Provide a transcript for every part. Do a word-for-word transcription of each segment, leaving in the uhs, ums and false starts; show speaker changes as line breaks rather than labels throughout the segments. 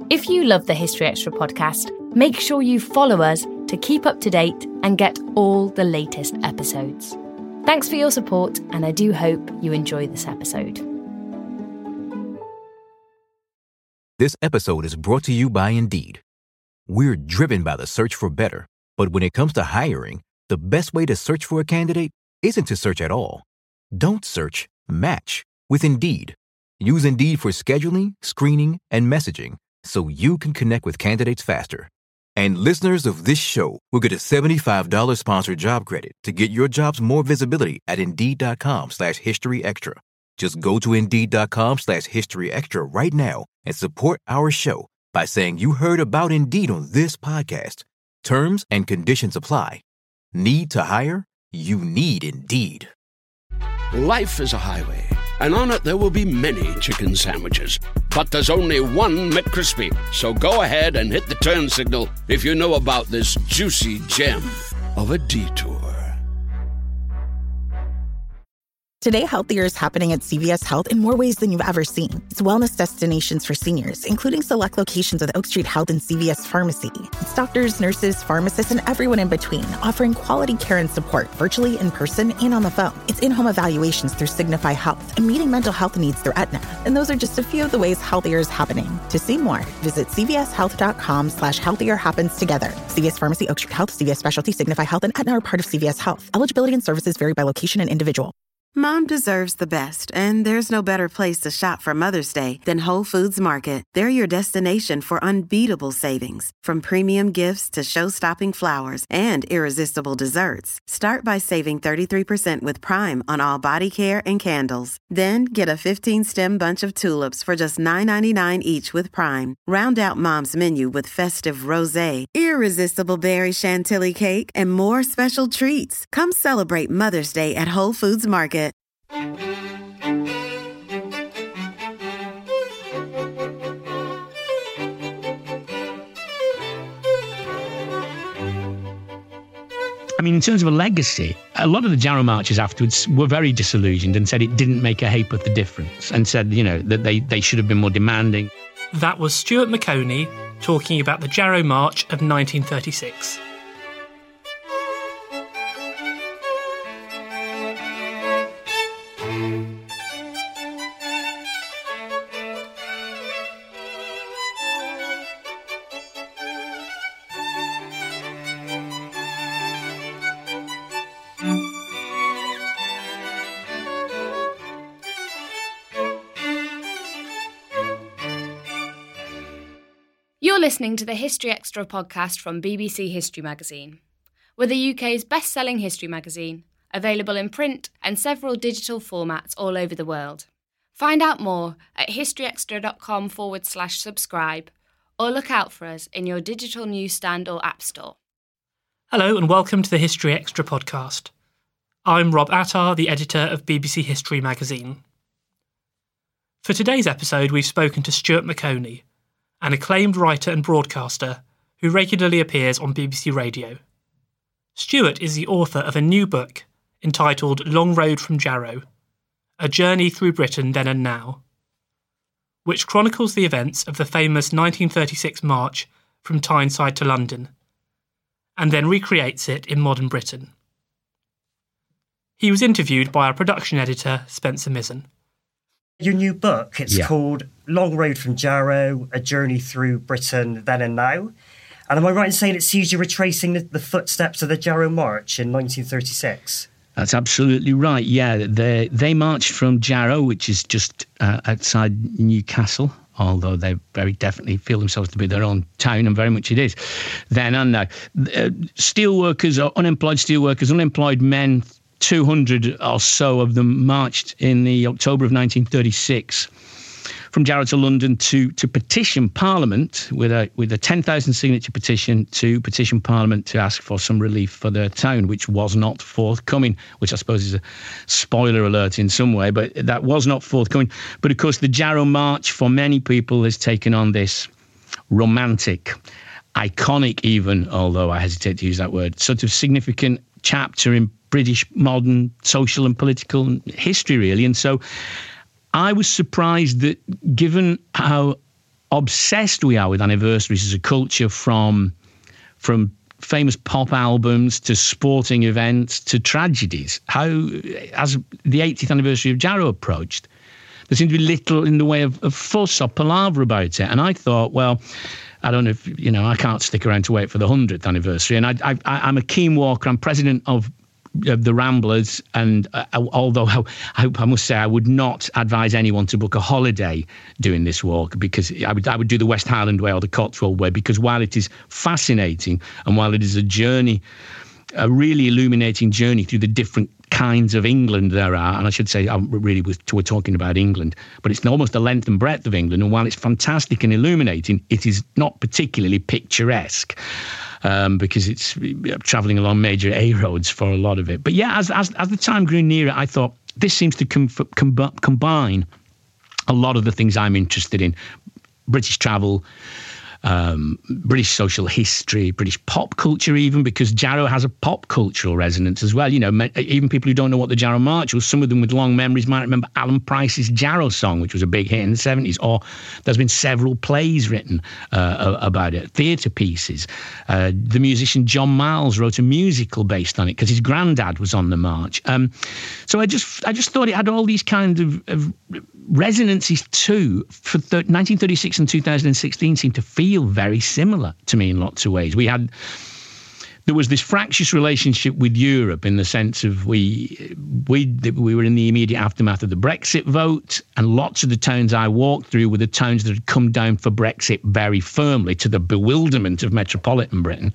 If you love the History Extra podcast, make sure you follow us to keep up to date and get all the latest episodes. Thanks for your support, and I do hope you enjoy this episode.
This episode is brought to you by Indeed. We're driven by the search for better, but when it comes to hiring, the best way to search for a candidate isn't to search at all. Don't search, match with Indeed. Use Indeed for scheduling, screening, and messaging so you can connect with candidates faster. And listeners of this show will get a seventy-five dollars sponsored job credit to get your jobs more visibility at Indeed.com slash History Extra. Just go to Indeed.com slash History Extra right now and support our show by saying you heard about Indeed on this podcast. Terms and conditions apply. Need to hire? You need Indeed.
Life is a highway, and on it there will be many chicken sandwiches. But there's only one McCrispy. So go ahead and hit the turn signal if you know about this juicy gem of a detour.
Today, healthier is happening at C V S Health in more ways than you've ever seen. It's wellness destinations for seniors, including select locations with Oak Street Health and C V S Pharmacy. It's doctors, nurses, pharmacists, and everyone in between, offering quality care and support virtually, in person, and on the phone. It's in-home evaluations through Signify Health and meeting mental health needs through Aetna. And those are just a few of the ways healthier is happening. To see more, visit cvshealth.com slash healthier happens together. C V S Pharmacy, Oak Street Health, C V S Specialty, Signify Health, and Aetna are part of C V S Health. Eligibility and services vary by location and individual.
Mom deserves the best, and there's no better place to shop for Mother's Day than Whole Foods Market. They're your destination for unbeatable savings, from premium gifts to show-stopping flowers and irresistible desserts. Start by saving thirty-three percent with Prime on all body care and candles. Then get a fifteen-stem bunch of tulips for just nine ninety-nine each with Prime. Round out Mom's menu with festive rosé, irresistible berry chantilly cake, and more special treats. Come celebrate Mother's Day at Whole Foods Market.
I mean, in terms of a legacy, a lot of the Jarrow marches afterwards were very disillusioned and said it didn't make a ha'porth of difference, and said, you know, that they, they should have been more demanding.
That was Stuart Maconie talking about the Jarrow March of nineteen thirty-six.
You're listening to the History Extra podcast from B B C History Magazine. We're the U K's best-selling history magazine, available in print and several digital formats all over the world. Find out more at historyextra.com forward slash subscribe, or look out for us in your digital newsstand or app store.
Hello and welcome to the History Extra podcast. I'm Rob Attar, the editor of B B C History Magazine. For today's episode, we've spoken to Stuart Maconie, an acclaimed writer and broadcaster who regularly appears on B B C Radio. Stuart is the author of a new book entitled Long Road from Jarrow, A Journey Through Britain Then and Now, which chronicles the events of the famous nineteen thirty-six march from Tyneside to London, and then recreates it in modern Britain. He was interviewed by our production editor, Spencer Mizzen.
Your new book, it's yeah. called Long Road from Jarrow, A Journey Through Britain Then and Now. And am I right in saying it sees you retracing the, the footsteps of the Jarrow March in nineteen thirty-six?
That's absolutely right, yeah. They, they marched from Jarrow, which is just uh, outside Newcastle, although they very definitely feel themselves to be their own town, and very much it is, then and now. Uh, steelworkers, or unemployed steelworkers, unemployed men, two hundred or so of them marched in the October of nineteen thirty-six from Jarrow to London to to petition Parliament with a with a ten thousand signature petition to petition Parliament to ask for some relief for their town, which was not forthcoming, which I suppose is a spoiler alert in some way, but that was not forthcoming. But of course, the Jarrow March for many people has taken on this romantic, iconic even, although I hesitate to use that word, sort of significant chapter in British modern social and political history, really. And so I was surprised that, given how obsessed we are with anniversaries as a culture, from from famous pop albums to sporting events to tragedies. How, as the eightieth anniversary of Jarrow approached, there seemed to be little in the way of, of fuss or palaver about it. And I thought, well, I don't know if, you know, I can't stick around to wait for the hundredth anniversary. And I, I, I'm a keen walker. I'm president of of the Ramblers, and uh, although I, I must say I would not advise anyone to book a holiday doing this walk, because I would I would do the West Highland way or the Cotswold way, because while it is fascinating and while it is a journey, a really illuminating journey through the different kinds of England there are, and I should say I really was, we're talking about England, but it's almost the length and breadth of England, and while it's fantastic and illuminating, it is not particularly picturesque. Um, because it's travelling along major A roads for a lot of it. But yeah, as as, as the time grew nearer, I thought this seems to com- com- combine a lot of the things I'm interested in: British travel, um, British social history, British pop culture, even, because Jarrow has a pop cultural resonance as well. You know, even people who don't know what the Jarrow March was, some of them with long memories might remember Alan Price's Jarrow Song, which was a big hit in the seventies, or there's been several plays written uh, about it, theatre pieces. Uh, the musician John Miles wrote a musical based on it because his granddad was on the march. Um, so I just I just thought it had all these kind of, of resonances too. For th- nineteen thirty-six and two thousand sixteen seemed to feel very similar to me in lots of ways. We had there was this fractious relationship with Europe in the sense of we we we were in the immediate aftermath of the Brexit vote, and lots of the towns I walked through were the towns that had come down for Brexit very firmly, to the bewilderment of metropolitan Britain.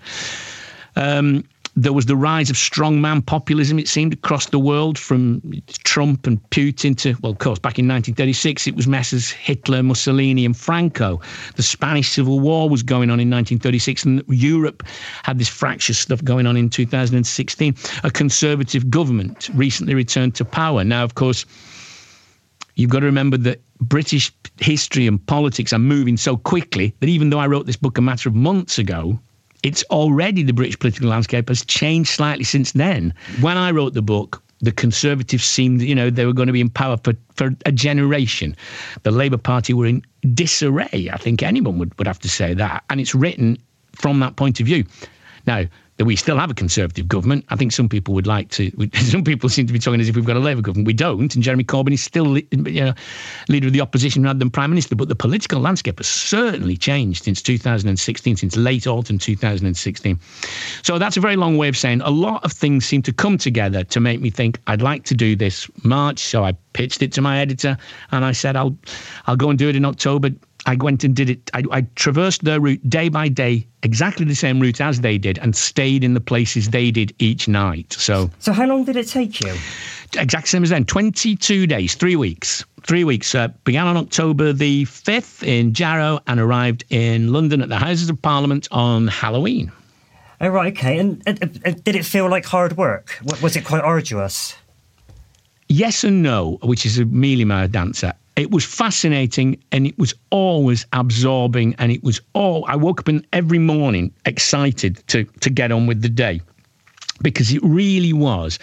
Um, There was the rise of strongman populism, it seemed, across the world, from Trump and Putin to, well, of course, back in nineteen thirty-six, it was Messrs Hitler, Mussolini and Franco. The Spanish Civil War was going on in nineteen thirty-six, and Europe had this fractious stuff going on in two thousand sixteen. A conservative government recently returned to power. Now, of course, you've got to remember that British history and politics are moving so quickly that even though I wrote this book a matter of months ago, it's already, the British political landscape has changed slightly since then. When I wrote the book, the Conservatives seemed, you know, they were going to be in power for, for a generation. The Labour Party were in disarray. I think anyone would, would have to say that. And it's written from that point of view. Now, that we still have a Conservative government. I think some people would like to, some people seem to be talking as if we've got a Labour government. We don't, and Jeremy Corbyn is still, you know, leader of the opposition rather than Prime Minister. But the political landscape has certainly changed since two thousand sixteen, since late autumn two thousand sixteen. So that's a very long way of saying a lot of things seem to come together to make me think I'd like to do this march. So I pitched it to my editor, and I said, I'll, I'll go and do it in October. I went and did it. I, I traversed their route day by day, exactly the same route as they did, and stayed in the places they did each night. So,
so how long did it take you?
Exact same as then. twenty-two days, three weeks. Three weeks. Uh, began on October the fifth in Jarrow and arrived in London at the Houses of Parliament on Halloween.
Oh, right, okay. And uh, uh, did it feel like hard work? Was it quite arduous?
Yes and no, which is a mealy-mouthed answer. It was fascinating, and it was always absorbing, and it was all, I woke up in every morning excited to, to get on with the day, because it really was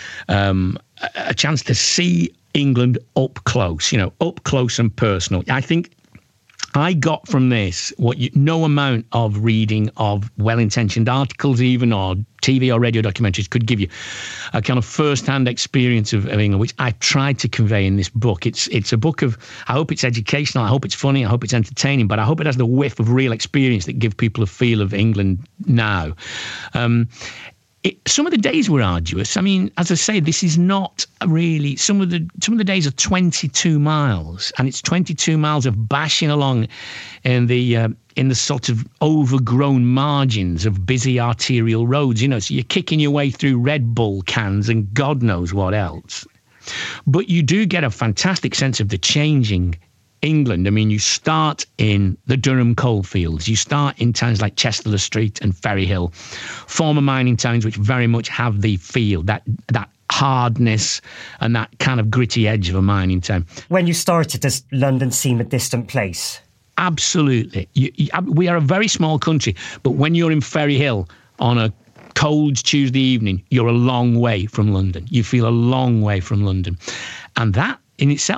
um, a, a chance to see England up close, you know, up close and personal. I think I got from this what you, no amount of reading of well-intentioned articles even, or T V or radio documentaries could give you. A kind of first-hand experience of, of England, which I tried to convey in this book. It's it's a book of, I hope it's educational, I hope it's funny, I hope it's entertaining, but I hope it has the whiff of real experience that give people a feel of England now. Um, It, some of the days were arduous. I mean, as I say, this is not really, some of the some of the days are twenty-two miles, and it's twenty-two miles of bashing along in the uh, in the sort of overgrown margins of busy arterial roads. You know, so you're kicking your way through Red Bull cans and God knows what else. But you do get a fantastic sense of the changing England. I mean, you start in the Durham coalfields. You start in towns like Chester-le-Street and Ferryhill, former mining towns which very much have the feel, that that hardness and that kind of gritty edge of a mining town.
When you started, does London seem a distant place?
Absolutely. You, you, we are a very small country, but when you're in Ferryhill on a cold Tuesday evening, you're a long way from London. You feel a long way from London. And that in itself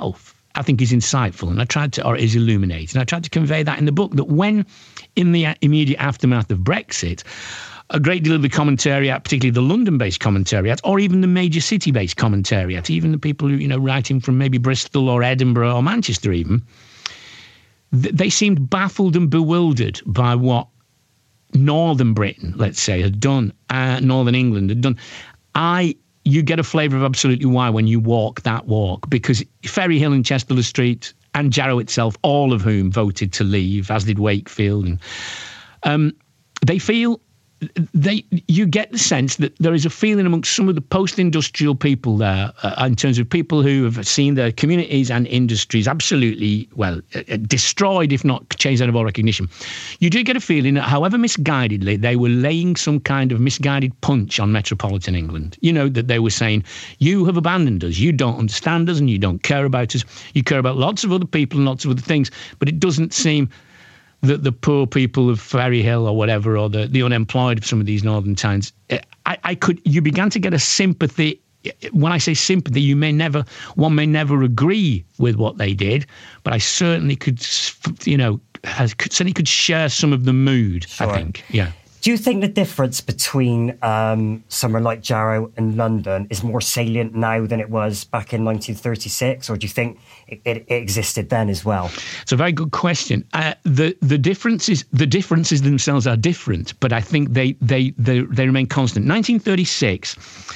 I think is insightful, and I tried to, or is illuminating. I tried to convey that in the book, that when, in the immediate aftermath of Brexit, a great deal of the commentariat, particularly the London-based commentariat, or even the major city-based commentariat, even the people who, you know, writing from maybe Bristol or Edinburgh or Manchester even, th- they seemed baffled and bewildered by what Northern Britain, let's say, had done, uh, Northern England had done. I, you get a flavour of absolutely why when you walk that walk, because Ferry Hill and Chester Le Street and Jarrow itself, all of whom voted to leave, as did Wakefield, and um, they feel... They, you get the sense that there is a feeling amongst some of the post-industrial people there, uh, in terms of people who have seen their communities and industries absolutely, well, uh, destroyed, if not changed out of all recognition. You do get a feeling that, however misguidedly, they were laying some kind of misguided punch on metropolitan England. You know, that they were saying, you have abandoned us, you don't understand us, and you don't care about us. You care about lots of other people and lots of other things, but it doesn't seem that the poor people of Ferry Hill or whatever, or the, the unemployed of some of these northern towns, I, I could, you began to get a sympathy. When I say sympathy, you may never, one may never agree with what they did, but I certainly could, you know, has, certainly could share some of the mood, sure. I think, yeah.
Do you think the difference between um, somewhere like Jarrow and London is more salient now than it was back in nineteen thirty-six, or do you think it, it, it existed then as well? It's
a very good question. Uh, the the differences the differences themselves are different, but I think they they they, they remain constant. nineteen thirty-six.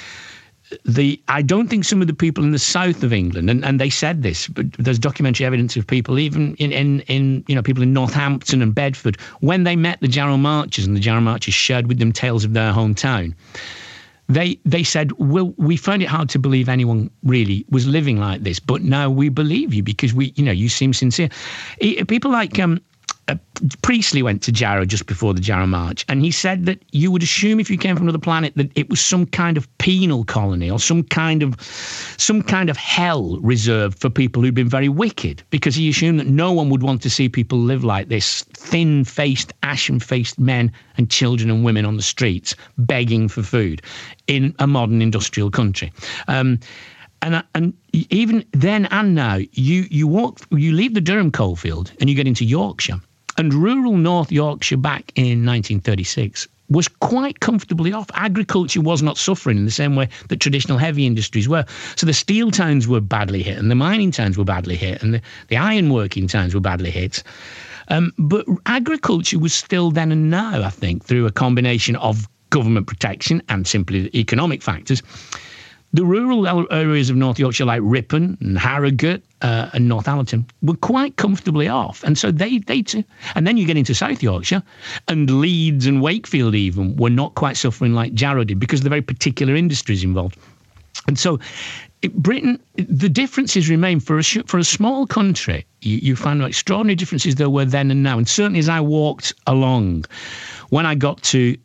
The I don't think some of the people in the south of England, and, and they said this, but there's documentary evidence of people even in, in, in you know people in Northampton and Bedford, when they met the Jarrow Marchers and the Jarrow Marchers shared with them tales of their hometown, they they said, well, we found it hard to believe anyone really was living like this, but now we believe you because we you know you seem sincere. People like um. Uh, Priestley went to Jarrow just before the Jarrow March, and he said that you would assume if you came from another planet that it was some kind of penal colony or some kind of some kind of hell reserved for people who'd been very wicked, because he assumed that no one would want to see people live like this, thin-faced, ashen-faced men and children and women on the streets begging for food in a modern industrial country. Um, And and even then and now, you you walk, you leave the Durham coalfield and you get into Yorkshire. And rural North Yorkshire back in nineteen thirty-six was quite comfortably off. Agriculture was not suffering in the same way that traditional heavy industries were. So the steel towns were badly hit, and the mining towns were badly hit, and the, the ironworking towns were badly hit. Um, but agriculture was still then and now, I think, through a combination of government protection and simply economic factors. The rural areas of North Yorkshire, like Ripon and Harrogate uh, and Northallerton, were quite comfortably off. And so they, they too. And then you get into South Yorkshire, and Leeds and Wakefield even were not quite suffering like Jarrow did because of the very particular industries involved. And so it, Britain, the differences remain. For a, for a small country, you, you find extraordinary differences there were then and now. And certainly as I walked along, when I got to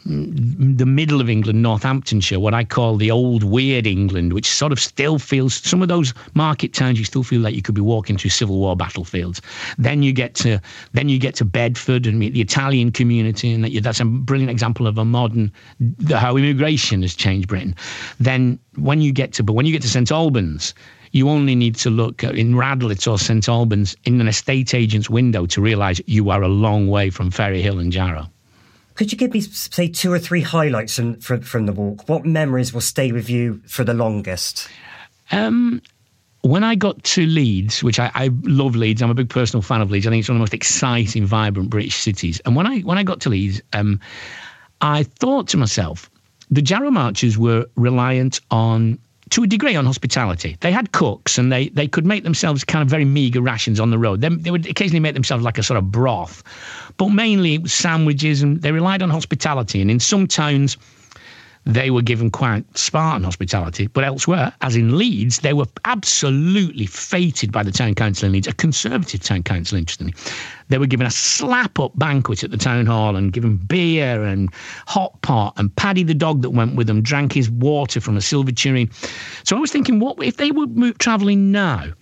the middle of England, Northamptonshire, what I call the old weird England, which sort of still feels, some of those market towns, you still feel like you could be walking through Civil War battlefields. Then you get to then you get to Bedford and meet the Italian community, and that, that's a brilliant example of a modern, how immigration has changed Britain. Then when you get to, but when you get to Saint Albans, you only need to look in Radlett or Saint Albans in an estate agent's window to realise you are a long way from Ferry Hill and Jarrow.
Could you give me, say, two or three highlights from, from, from the walk? What memories will stay with you for the longest?
Um, when I got to Leeds, which I, I love Leeds, I'm a big personal fan of Leeds. I think it's one of the most exciting, vibrant British cities. And when I when I got to Leeds, um, I thought to myself, the Jarrow Marchers were reliant on, to a degree, on hospitality. They had cooks, and they, they could make themselves kind of very meagre rations on the road. They, they would occasionally make themselves like a sort of broth, but mainly it was sandwiches, and they relied on hospitality. And in some towns, they were given quite Spartan hospitality, but elsewhere, as in Leeds, they were absolutely feted by the town council in Leeds, a conservative town council, interestingly. They were given a slap-up banquet at the town hall and given beer and hot pot, and Paddy the dog that went with them drank his water from a silver tureen. So I was thinking, what if they were travelling now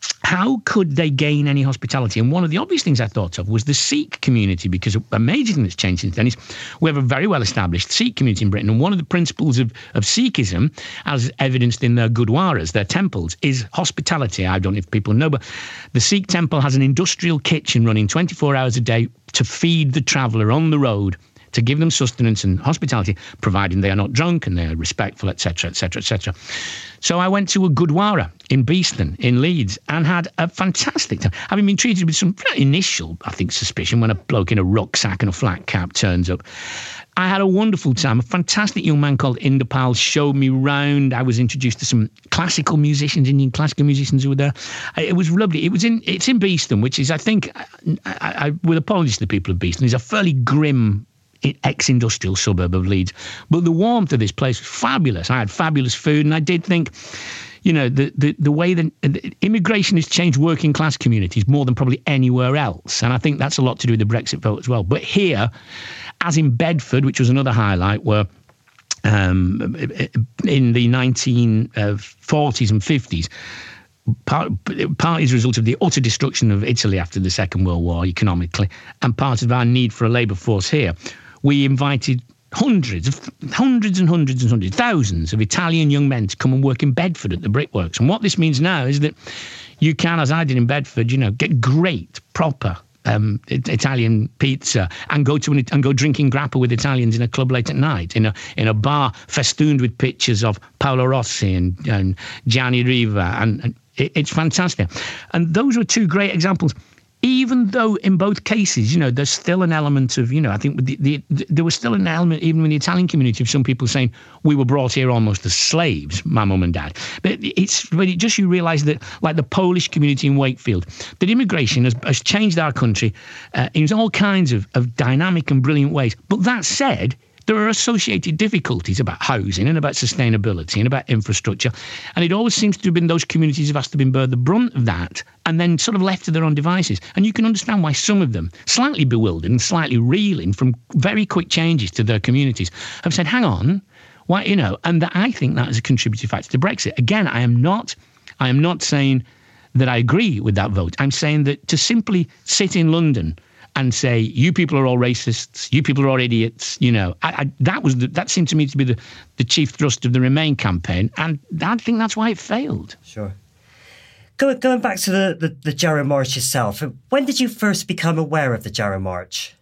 how could they gain any hospitality? And one of the obvious things I thought of was the Sikh community, because a major thing that's changed since then is we have a very well-established Sikh community in Britain. And one of the principles of, of Sikhism, as evidenced in their gurdwaras, their temples, is hospitality. I don't know if people know, but the Sikh temple has an industrial kitchen running twenty-four hours a day to feed the traveller on the road, to give them sustenance and hospitality, providing they are not drunk and they are respectful, et cetera, et cetera, et cetera. So I went to a Gurdwara in Beeston, in Leeds, and had a fantastic time. Having been treated with some initial, I think, suspicion when a bloke in a rucksack and a flat cap turns up. I had a wonderful time. A fantastic young man called Inderpal showed me round. I was introduced to some classical musicians, Indian classical musicians who were there. It was lovely. It was in, it's in Beeston, which is, I think, I, I, with apologies to the people of Beeston, is a fairly grim ex-industrial suburb of Leeds. But the warmth of this place was fabulous. I had fabulous food, and I did think, you know, the, the, the way that the immigration has changed working class communities more than probably anywhere else. And I think that's a lot to do with the Brexit vote as well. But here, as in Bedford, which was another highlight, where um, in the nineteen forties and fifties, Part, part is a result of the utter destruction of Italy after the Second World War economically, and part of our need for a labour force here. We invited hundreds of hundreds and hundreds and hundreds, thousands of Italian young men to come and work in Bedford at the brickworks. And what this means now is that you can, as I did in Bedford, you know, get great, proper um, Italian pizza and go to an, and go drinking grappa with Italians in a club late at night, in a in a bar festooned with pictures of Paolo Rossi and, and Gianni Riva, and, and it, it's fantastic. And those were two great examples. Even though in both cases, you know, there's still an element of, you know, I think the, the, the, there was still an element, even in the Italian community, of some people saying we were brought here almost as slaves, my mum and dad. But it's but it just you realise that, like the Polish community in Wakefield, that immigration has, has changed our country uh, in all kinds of, of dynamic and brilliant ways. But that said, there are associated difficulties about housing and about sustainability and about infrastructure. And it always seems to have been those communities have had to bear the brunt of that and then sort of left to their own devices. And you can understand why some of them, slightly bewildered and slightly reeling from very quick changes to their communities, have said, hang on, why, you know, and that, I think that is a contributing factor to Brexit. Again, I am not, I am not saying that I agree with that vote. I'm saying that to simply sit in London and say, you people are all racists, you people are all idiots, you know, I, I, that was the, that seemed to me to be the, the chief thrust of the Remain campaign, and I think that's why it failed.
Sure. Go, going back to the, the, the Jarrow March itself, when did you first become aware of the Jarrow March?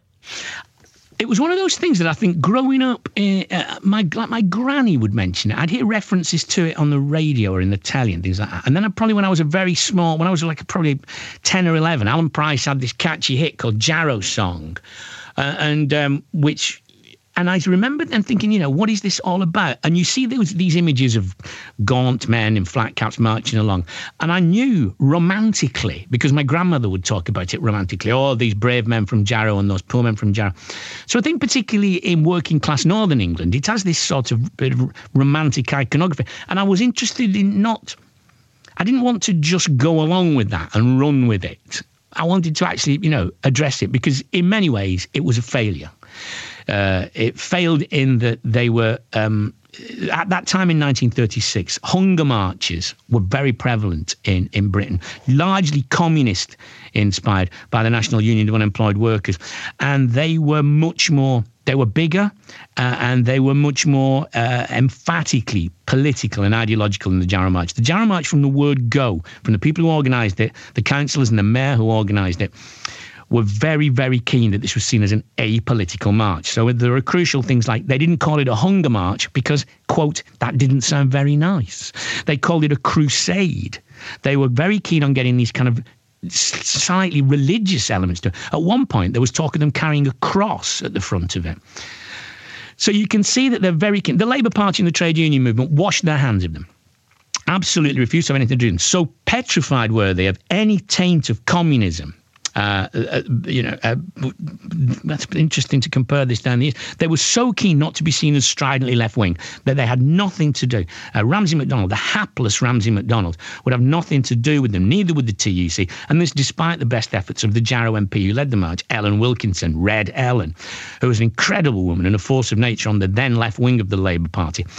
It was one of those things that I think growing up, uh, my my granny would mention it. I'd hear references to it on the radio or in the telly and things like that. And then I, probably when I was a very small, when I was like probably ten or eleven, Alan Price had this catchy hit called Jarrow Song, uh, and um, which... And I remember then thinking, you know, what is this all about? And you see those, these images of gaunt men in flat caps marching along. And I knew romantically, because my grandmother would talk about it romantically, oh, these brave men from Jarrow and those poor men from Jarrow. So I think particularly in working class Northern England, it has this sort of bit of romantic iconography. And I was interested in not, I didn't want to just go along with that and run with it. I wanted to actually, you know, address it, because in many ways it was a failure. Uh, it failed in that they were, um, at that time in nineteen thirty-six, hunger marches were very prevalent in, in Britain, largely communist inspired by the National Union of Unemployed Workers. And they were much more, they were bigger uh, and they were much more uh, emphatically political and ideological than the Jarrow March. The Jarrow March, from the word go, from the people who organised it, the councillors and the mayor who organised it, were very, very keen that this was seen as an apolitical march. So there are crucial things like they didn't call it a hunger march because, quote, that didn't sound very nice. They called it a crusade. They were very keen on getting these kind of slightly religious elements to it. At one point, there was talk of them carrying a cross at the front of it. So you can see that they're very keen. The Labour Party and the trade union movement washed their hands of them. Absolutely refused to have anything to do with them. So petrified were they of any taint of communism. Uh, uh, you know, uh, that's interesting to compare this down the years. They were so keen not to be seen as stridently left-wing that they had nothing to do. Uh, Ramsay MacDonald, the hapless Ramsay MacDonald, would have nothing to do with them, neither would the T U C. And this despite the best efforts of the Jarrow M P who led the march, Ellen Wilkinson, Red Ellen, who was an incredible woman and a force of nature on the then left wing of the Labour Party.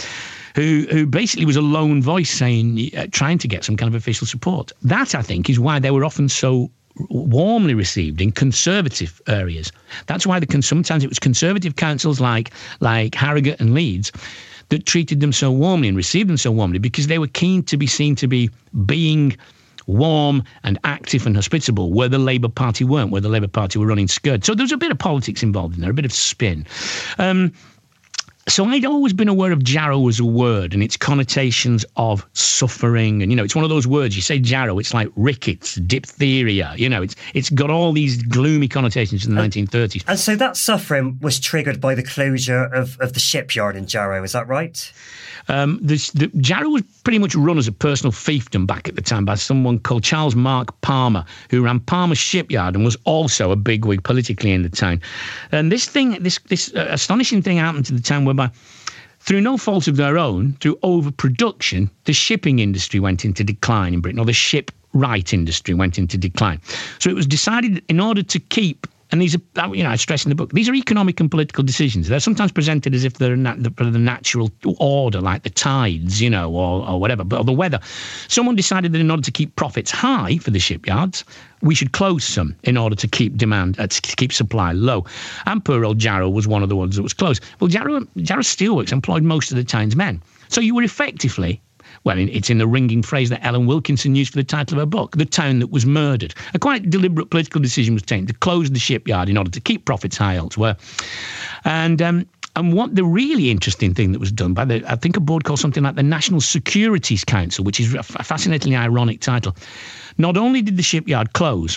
who who basically was a lone voice saying, uh, trying to get some kind of official support. That, I think, is why they were often so warmly received in conservative areas. That's why the sometimes it was conservative councils like like Harrogate and Leeds that treated them so warmly and received them so warmly, because they were keen to be seen to be being warm and active and hospitable, where the Labour Party weren't, where the Labour Party were running scared. So there was a bit of politics involved in there, a bit of spin. Um, So I'd always been aware of Jarrow as a word and its connotations of suffering. And, you know, it's one of those words, you say Jarrow, it's like rickets, diphtheria, you know, it's it's got all these gloomy connotations in the and, nineteen thirties.
And so that suffering was triggered by the closure of, of the shipyard in Jarrow, is that right?
Um, the, the, Jarrow was pretty much run as a personal fiefdom back at the time by someone called Charles Mark Palmer, who ran Palmer Shipyard and was also a bigwig politically in the town. And this thing, this this uh, astonishing thing happened to the town whereby, through no fault of their own, through overproduction, the shipping industry went into decline in Britain, or the shipwright industry went into decline. So it was decided, in order to keep, and these are, you know, I stress in the book, these are economic and political decisions. They're sometimes presented as if they're nat- the natural order, like the tides, you know, or, or whatever, but or the weather. Someone decided that in order to keep profits high for the shipyards, we should close some in order to keep demand, uh, to keep supply low. And poor old Jarrow was one of the ones that was closed. Well, Jarrow, Jarrow Steelworks employed most of the town's men. So you were effectively, well, it's in the ringing phrase that Ellen Wilkinson used for the title of her book, the town that was murdered. A quite deliberate political decision was taken to close the shipyard in order to keep profits high elsewhere. And um, and what the really interesting thing that was done by, the, I think, a board called something like the National Securities Council, which is a fascinatingly ironic title. Not only did the shipyard close,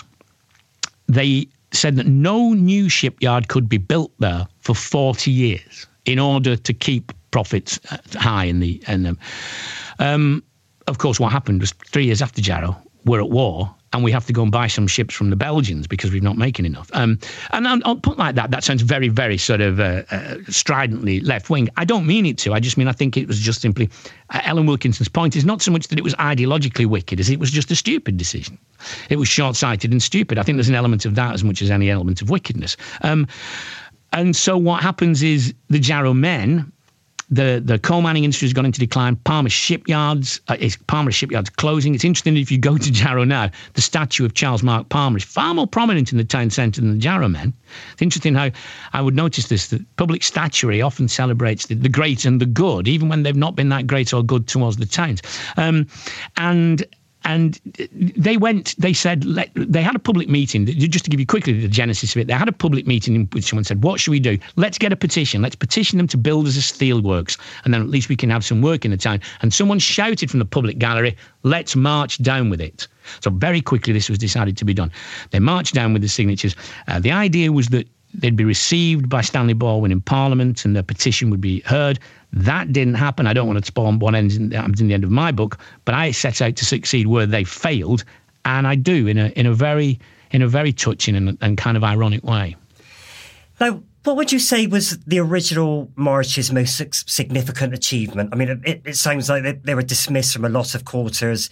they said that no new shipyard could be built there for forty years in order to keep profits high in the... In the Um, of course, what happened was three years after Jarrow, we're at war, and we have to go and buy some ships from the Belgians because we're not making enough. Um, and I'll, I'll put like that. That sounds very, very sort of uh, uh, stridently left-wing. I don't mean it to. I just mean I think it was just simply... Uh, Ellen Wilkinson's point is not so much that it was ideologically wicked as it was just a stupid decision. It was short-sighted and stupid. I think there's an element of that as much as any element of wickedness. Um, and so what happens is the Jarrow men... The the coal mining industry has gone into decline. Palmer Shipyards, uh, is Palmer Shipyards closing. It's interesting that if you go to Jarrow now, the statue of Charles Mark Palmer is far more prominent in the town centre than the Jarrow men. It's interesting how I would notice this, that public statuary often celebrates the, the great and the good, even when they've not been that great or good towards the towns. Um, and... And they went, they said, let, they had a public meeting, just to give you quickly the genesis of it, they had a public meeting in which someone said, what should we do? Let's get a petition. Let's petition them to build us a steelworks, and then at least we can have some work in the town. And someone shouted from the public gallery, let's march down with it. So very quickly this was decided to be done. They marched down with the signatures. Uh, the idea was that they'd be received by Stanley Baldwin in Parliament and their petition would be heard. That didn't happen. I don't want to spoil what ends in, happens in the end of my book, but I set out to succeed where they failed, and I do in a in a very in a very touching and, and kind of ironic way.
Now, what would you say was the original march's most significant achievement? I mean, it, it sounds like they, they were dismissed from a lot of quarters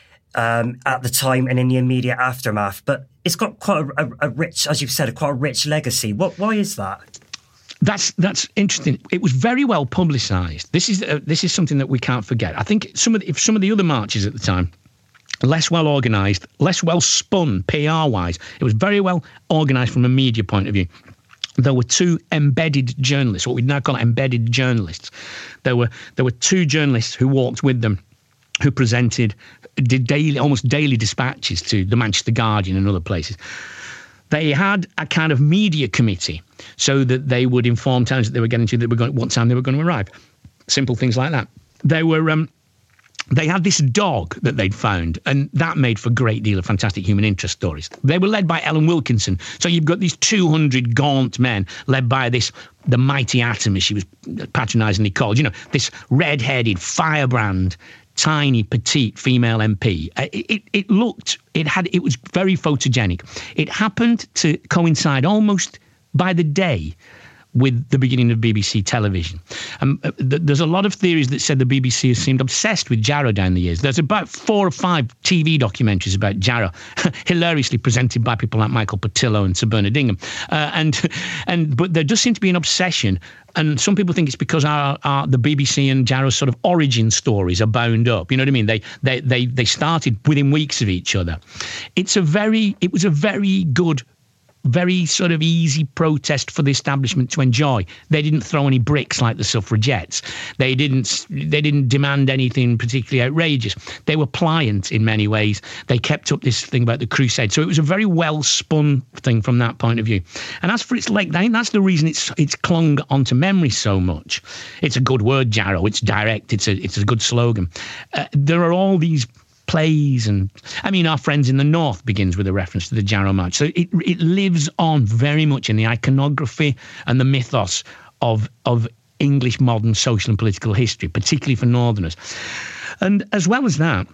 um, at the time and in the immediate aftermath, but it's got quite a, a, a rich, as you've said, a quite a rich legacy. What? Why is that?
That's that's interesting. It was very well publicised. This is uh, this is something that we can't forget. I think some of the, if some of the other marches at the time, less well organised, less well spun P R wise. It was very well organised from a media point of view. There were two embedded journalists, what we'd now call embedded journalists. There were there were two journalists who walked with them, who presented, did daily, almost daily dispatches to the Manchester Guardian and other places. They had a kind of media committee so that they would inform towns that they were getting to, that were going, what time they were going to arrive. Simple things like that. They were, um, they had this dog that they'd found, and that made for a great deal of fantastic human interest stories. They were led by Ellen Wilkinson. So you've got these two hundred gaunt men led by this, the mighty Atom, as she was patronisingly called, you know, this red-headed firebrand, tiny, petite female M P. It, it, it looked, it had, it was very photogenic. It happened to coincide almost by the day with the beginning of B B C television. Um, th- there's a lot of theories that said the B B C has seemed obsessed with Jarrow down the years. There's about four or five T V documentaries about Jarrow, hilariously presented by people like Michael Portillo and Sir Bernard Ingham. Uh, and and but there does seem to be an obsession. And some people think it's because our, our the B B C and Jarrow's sort of origin stories are bound up. You know what I mean? They they they they started within weeks of each other. It's a very it was a very good, very sort of easy protest for the establishment to enjoy. They didn't throw any bricks like the suffragettes. They didn't they didn't demand anything particularly outrageous. They were pliant in many ways. They kept up this thing about the crusade. So it was a very well spun thing from that point of view. And as for its leg, I think that's the reason it's it's clung onto memory so much. It's a good word, Jarrow. It's direct. It's a it's a good slogan. Uh, there are all these plays, and I mean, Our Friends in the North begins with a reference to the Jarrow March. So it it lives on very much in the iconography and the mythos of of English modern social and political history, particularly for Northerners. And as well as that,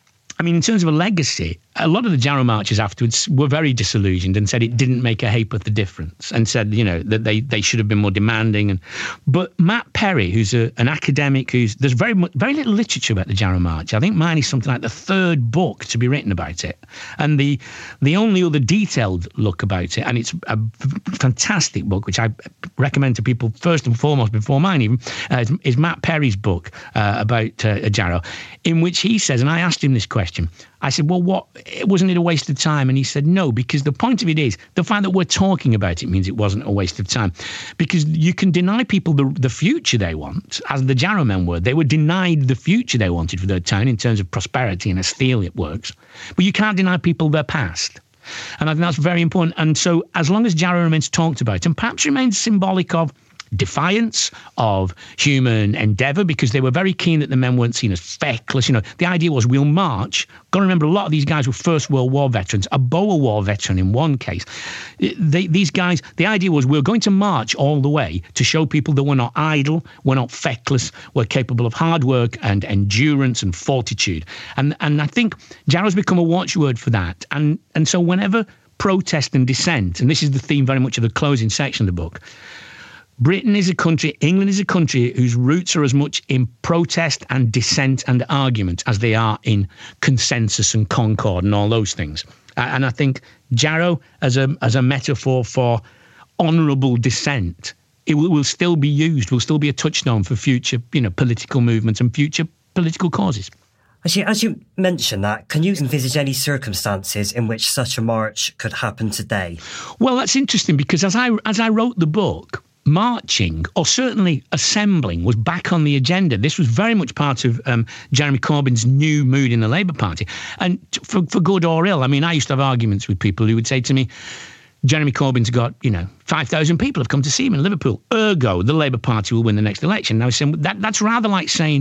I mean, in terms of a legacy, a lot of the Jarrow marches afterwards were very disillusioned and said it didn't make a ha'porth of difference, and said, you know, that they, they should have been more demanding. And but Matt Perry, who's a, an academic, who's there's very much, very little literature about the Jarrow March. I think mine is something like the third book to be written about it, and the the only other detailed look about it, and it's a fantastic book which I recommend to people first and foremost before mine even, uh, is, is Matt Perry's book uh, about uh, Jarrow, in which he says, and I asked him this question. I said, well, what, wasn't it a waste of time? And he said, no, because the point of it is, the fact that we're talking about it means it wasn't a waste of time. Because you can deny people the, the future they want, as the Jarrow men were. They were denied the future they wanted for their town in terms of prosperity and as steel it works. But you can't deny people their past. And I think that's very important. And so as long as Jarrow remains talked about, and perhaps remains symbolic of defiance, of human endeavour, because they were very keen that the men weren't seen as feckless. You know, the idea was, we'll march. Got to remember, a lot of these guys were First World War veterans, a Boer War veteran in one case. They, these guys, the idea was, we're going to march all the way to show people that we're not idle, we're not feckless, we're capable of hard work and endurance and fortitude. And and I think Jarrow's become a watchword for that. And and so whenever protest and dissent, and this is the theme very much of the closing section of the book, Britain is a country, England is a country whose roots are as much in protest and dissent and argument as they are in consensus and concord and all those things. And I think Jarrow, as a as a metaphor for honourable dissent, it will, will still be used, will still be a touchstone for future, you know, political movements and future political causes.
Actually, as you mentioned that, can you envisage any circumstances in which such a march could happen today?
Well, that's interesting, because as I as I wrote the book, marching, or certainly assembling, was back on the agenda. This was very much part of um, Jeremy Corbyn's new mood in the Labour Party. And for, for good or ill, I mean, I used to have arguments with people who would say to me, Jeremy Corbyn's got, you know, five thousand people have come to see him in Liverpool. Ergo, the Labour Party will win the next election. Now, that, that's rather like saying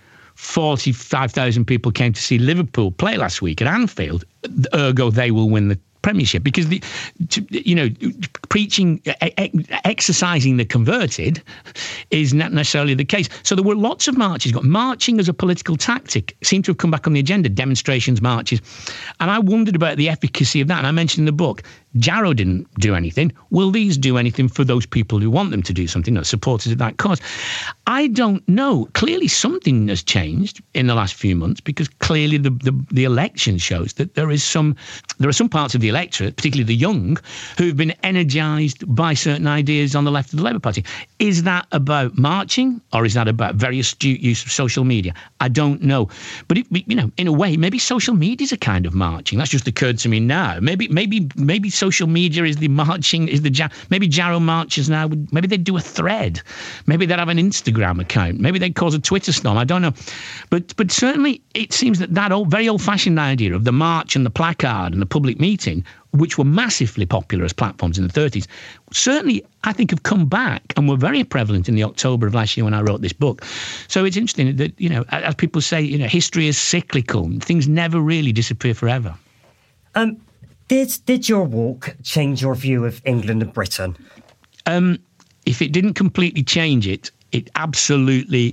forty-five thousand people came to see Liverpool play last week at Anfield. Ergo, they will win the Premiership, because the, you know, preaching, exercising the converted is not necessarily the case. So there were lots of marches. Marching as a political tactic seemed to have come back on the agenda, demonstrations, marches. And I wondered about the efficacy of that. And I mentioned in the book, Jarrow didn't do anything. Will these do anything for those people who want them to do something, or supporters of that cause? I don't know. Clearly something has changed in the last few months, because clearly the, the, the election shows that there is some, there are some parts of the electorate, particularly the young, who've been energised by certain ideas on the left of the Labour Party. Is that about marching, or is that about very astute use of social media? I don't know. But, it, you know, in a way, maybe social media is a kind of marching. That's just occurred to me now. Maybe, maybe, maybe social media is the marching, is the, maybe Jarrow marches now, maybe they'd do a thread. Maybe they'd have an Instagram account. Maybe they'd cause a Twitter storm. I don't know. But, but certainly it seems that that old, very old-fashioned idea of the march and the placard and the public meeting, which were massively popular as platforms in the thirties, certainly, I think, have come back and were very prevalent in the October of last year when I wrote this book. So it's interesting that, you know, as people say, you know, history is cyclical. Things never really disappear forever.
Um, did did your walk change your view of England and Britain?
Um, if it didn't completely change it, it absolutely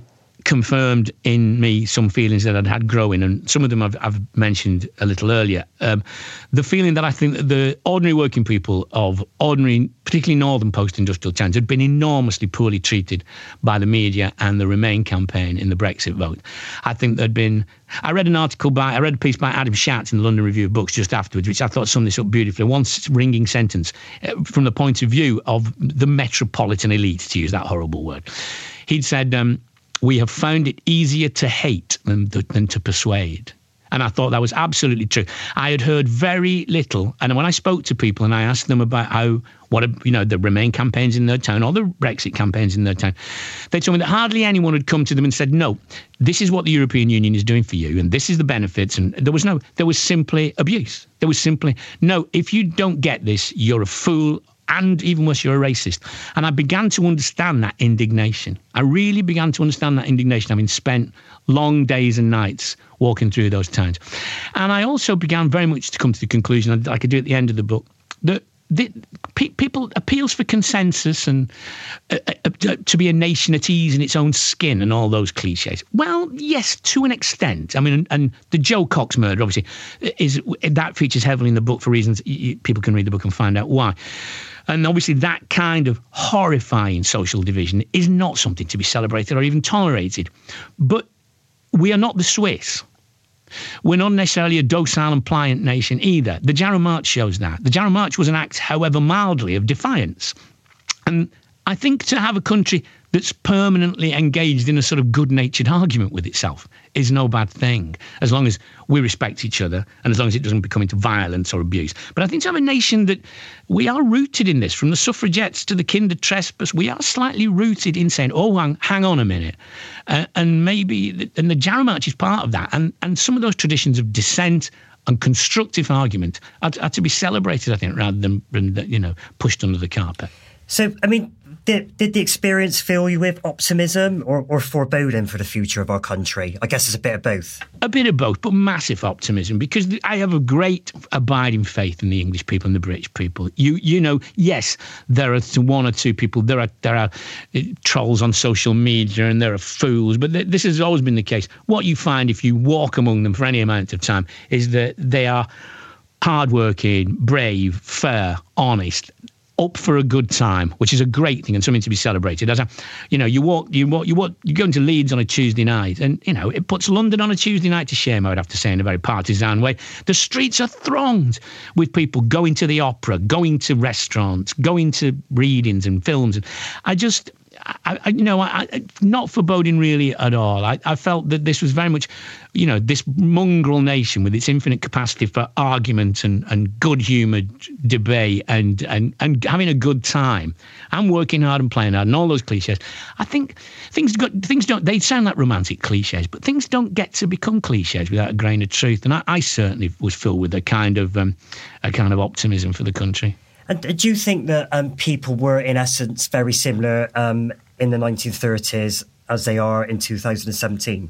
confirmed in me some feelings that I'd had growing, and some of them I've, I've mentioned a little earlier. Um, the feeling that I think that the ordinary working people of ordinary, particularly northern post-industrial towns, had been enormously poorly treated by the media and the Remain campaign in the Brexit vote. I think there'd been... I read an article by... I read a piece by Adam Schatz in the London Review of Books just afterwards, which I thought summed this up beautifully. One ringing sentence uh, from the point of view of the metropolitan elite, to use that horrible word. He'd said... Um, we have found it easier to hate than, than to persuade. And I thought that was absolutely true. I had heard very little. And when I spoke to people and I asked them about how, what, you know, the Remain campaigns in their town or the Brexit campaigns in their town, they told me that hardly anyone had come to them and said, no, this is what the European Union is doing for you and this is the benefits. And there was no, there was simply abuse. There was simply, no, if you don't get this, you're a fool. And even worse, you're a racist. And I began to understand that indignation. I really began to understand that indignation, having spent long days and nights walking through those towns. And I also began very much to come to the conclusion, like I do at the end of the book, that the, pe- people appeals for consensus and uh, uh, to be a nation at ease in its own skin and all those cliches. Well, yes, to an extent. I mean, and, and the Joe Cox murder, obviously, is that features heavily in the book for reasons you, people can read the book and find out why. And obviously that kind of horrifying social division is not something to be celebrated or even tolerated. But we are not the Swiss. We're not necessarily a docile and pliant nation either. The Jarrow March shows that. The Jarrow March was an act, however mildly, of defiance. And I think to have a country that's permanently engaged in a sort of good-natured argument with itself is no bad thing, as long as we respect each other and as long as it doesn't become into violence or abuse. But I think to have a nation that we are rooted in this, from the suffragettes to the kinder trespass, we are slightly rooted in saying, oh, hang, hang on a minute. Uh, and maybe, and the Jarrow March is part of that. And, and some of those traditions of dissent and constructive argument are, are to be celebrated, I think, rather than, you know, pushed under the carpet.
So, I mean, did, did the experience fill you with optimism or, or foreboding for the future of our country? I guess it's a bit of both.
A bit of both, but massive optimism, because I have a great abiding faith in the English people and the British people. You you know, yes, there are one or two people, there are there are trolls on social media and there are fools, but th- this has always been the case. What you find if you walk among them for any amount of time is that they are hardworking, brave, fair, honest, up for a good time, which is a great thing and something to be celebrated. As a, you know, you walk, you walk, you walk, you go into Leeds on a Tuesday night, and you know it puts London on a Tuesday night to shame. I would have to say, in a very partisan way. The streets are thronged with people going to the opera, going to restaurants, going to readings and films. And I just. I, I, you know, I, I, not foreboding really at all. I, I felt that this was very much, you know, this mongrel nation with its infinite capacity for argument and, and good-humoured debate and, and, and having a good time and working hard and playing hard and all those cliches. I think things got, things don't, they sound like romantic cliches, but things don't get to become cliches without a grain of truth. And I, I certainly was filled with a kind of um, a kind of optimism for the country.
And do you think that um, people were, in essence, very similar um, in the nineteen thirties as they are in two thousand seventeen?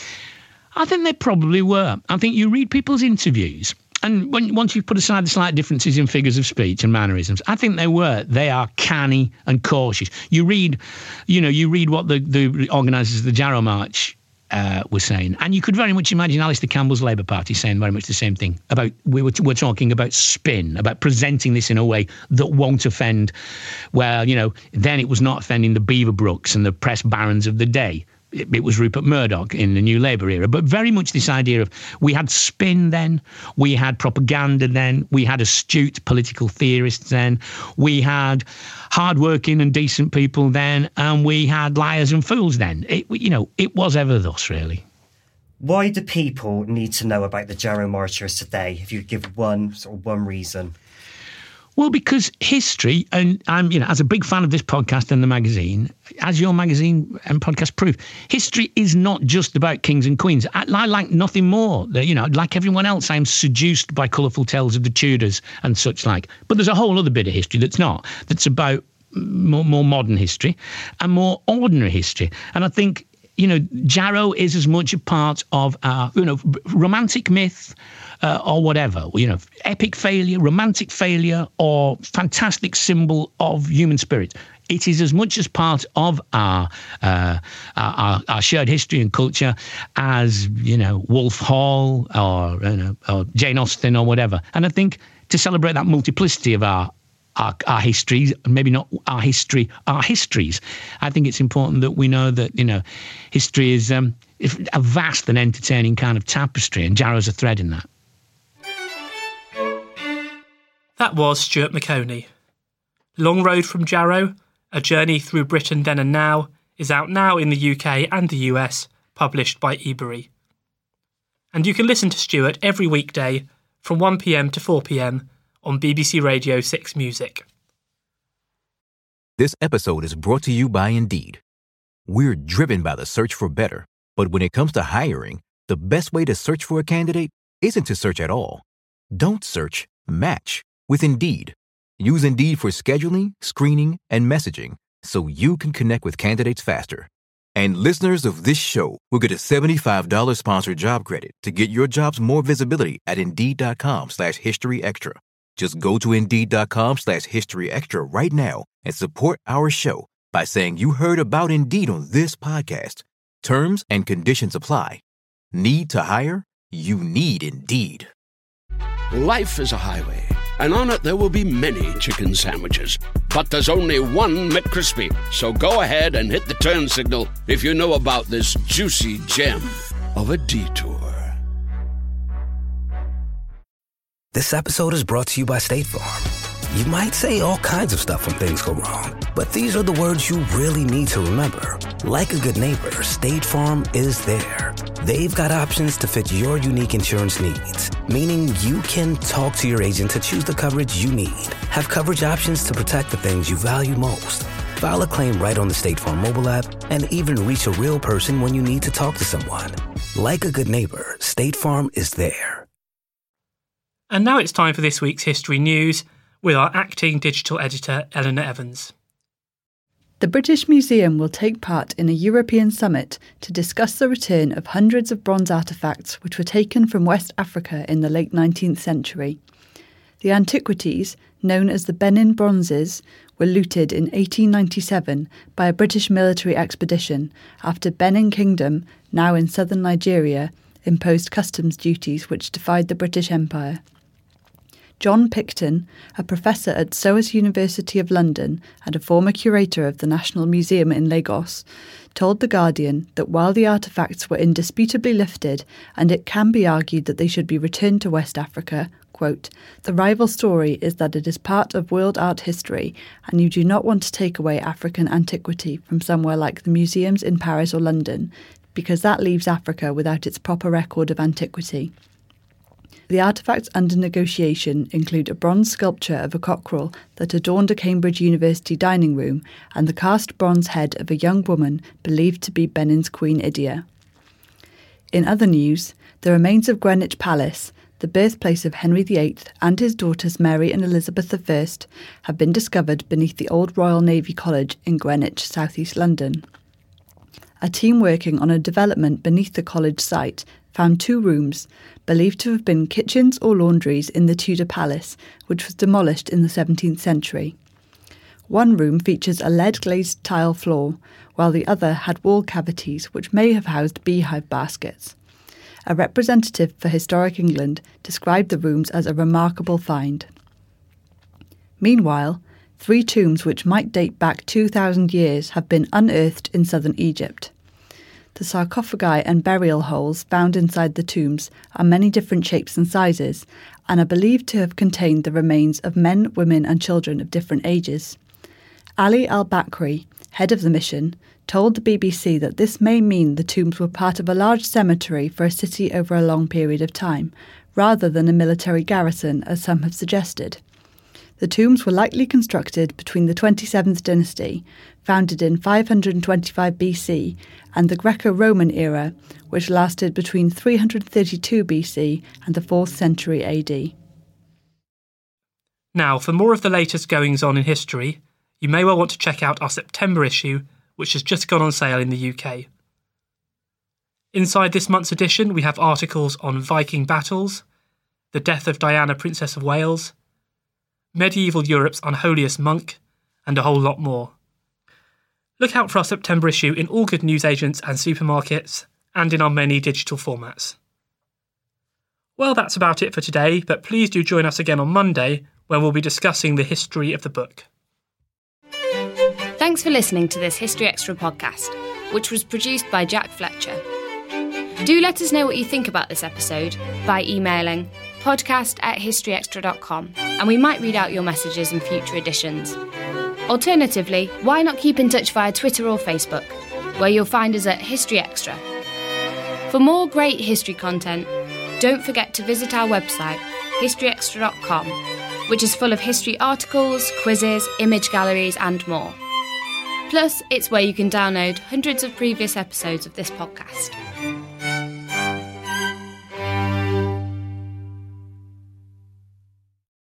I think they probably were. I think you read people's interviews, and when, once you put aside the slight differences in figures of speech and mannerisms, I think they were. They are canny and cautious. You read, you know, you read what the, the organisers of the Jarrow March Uh, were saying, and you could very much imagine Alistair Campbell's Labour Party saying very much the same thing about, we were, we're talking about spin, about presenting this in a way that won't offend, well, you know, then it was not offending the Beaverbrooks and the press barons of the day. It, it was Rupert Murdoch in the New Labour era, but very much this idea of we had spin then, we had propaganda then, we had astute political theorists then, we had hard-working and decent people then, and we had liars and fools then. It, you know, it was ever thus, really.
Why do people need to know about the Jarrow Marchers today, if you give one sort of one reason?
Well, because history, and I'm, you know, as a big fan of this podcast and the magazine, as your magazine and podcast prove, history is not just about kings and queens. I, I like nothing more. You know, like everyone else, I'm seduced by colourful tales of the Tudors and such like. But there's a whole other bit of history that's not, that's about more, more modern history and more ordinary history. And I think, you know, Jarrow is as much a part of our, you know, romantic myth, Uh, or whatever, you know, epic failure, romantic failure, or fantastic symbol of human spirit. it is as much as part of our, uh, our our shared history and culture as, you know, Wolf Hall or, you know, or Jane Austen or whatever. And I think to celebrate that multiplicity of our Our, our histories, maybe not our history, our histories. I think it's important that we know that, you know, history is um, a vast and entertaining kind of tapestry, and Jarrow's a thread in that.
That was Stuart Maconie. Long Road from Jarrow, A Journey Through Britain Then and Now, is out now in the U K and the U S, published by Ebury. And you can listen to Stuart every weekday from one p m to four p m on B B C Radio six Music.
This episode is brought to you by Indeed. We're driven by the search for better, but when it comes to hiring, the best way to search for a candidate isn't to search at all. Don't search, match with Indeed. Use Indeed for scheduling, screening, and messaging so you can connect with candidates faster. And listeners of this show will get a seventy-five dollars sponsored job credit to get your jobs more visibility at Indeed.com slash History Extra. Just go to Indeed.com slash History Extra right now and support our show by saying you heard about Indeed on this podcast. Terms and conditions apply. Need to hire? You need Indeed.
Life is a highway, and on it there will be many chicken sandwiches. But there's only one McCrispy. So go ahead and hit the turn signal if you know about this juicy gem of a detour.
This episode is brought to you by State Farm. You might say all kinds of stuff when things go wrong, but these are the words you really need to remember. Like a good neighbor, State Farm is there. They've got options to fit your unique insurance needs, meaning you can talk to your agent to choose the coverage you need, have coverage options to protect the things you value most, file a claim right on the State Farm mobile app, and even reach a real person when you need to talk to someone. Like a good neighbor, State Farm is there.
And now it's time for this week's History News with our acting digital editor, Eleanor Evans.
The British Museum will take part in a European summit to discuss the return of hundreds of bronze artefacts which were taken from West Africa in the late nineteenth century. The antiquities, known as the Benin Bronzes, were looted in eighteen ninety-seven by a British military expedition after Benin Kingdom, now in southern Nigeria, imposed customs duties which defied the British Empire. John Picton, a professor at S O A S University of London and a former curator of the National Museum in Lagos, told The Guardian that while the artefacts were indisputably lifted and it can be argued that they should be returned to West Africa, quote, the rival story is that it is part of world art history and you do not want to take away African antiquity from somewhere like the museums in Paris or London, because that leaves Africa without its proper record of antiquity. The artefacts under negotiation include a bronze sculpture of a cockerel that adorned a Cambridge University dining room and the cast bronze head of a young woman believed to be Benin's Queen Idia. In other news, the remains of Greenwich Palace, the birthplace of Henry the Eighth and his daughters Mary and Elizabeth the First, have been discovered beneath the old Royal Navy College in Greenwich, southeast London. A team working on a development beneath the college site found two rooms, believed to have been kitchens or laundries in the Tudor Palace, which was demolished in the seventeenth century. One room features a lead-glazed tile floor, while the other had wall cavities which may have housed beehive baskets. A representative for Historic England described the rooms as a remarkable find. Meanwhile, three tombs which might date back two thousand years have been unearthed in southern Egypt. The sarcophagi and burial holes found inside the tombs are many different shapes and sizes and are believed to have contained the remains of men, women and children of different ages. Ali al-Bakri, head of the mission, told the B B C that this may mean the tombs were part of a large cemetery for a city over a long period of time, rather than a military garrison as some have suggested. The tombs were likely constructed between the twenty-seventh dynasty, founded in five hundred twenty-five B C, and the Greco-Roman era, which lasted between three hundred thirty-two B C and the fourth century A D.
Now, for more of the latest goings-on in history, you may well want to check out our September issue, which has just gone on sale in the U K. Inside this month's edition, we have articles on Viking battles, the death of Diana, Princess of Wales, medieval Europe's unholiest monk, and a whole lot more. Look out for our September issue in all good newsagents and supermarkets, and in our many digital formats. Well, that's about it for today, but please do join us again on Monday, when we'll be discussing the history of the book.
Thanks for listening to this History Extra podcast, which was produced by Jack Fletcher. Do let us know what you think about this episode by emailing podcast at historyextra dot com, and we might read out your messages in future editions. Alternatively, why not keep in touch via Twitter or Facebook, where you'll find us at History Extra. For more great history content, don't forget to visit our website, history extra dot com, which is full of history articles, quizzes, image galleries and more. Plus, it's where you can download hundreds of previous episodes of this podcast.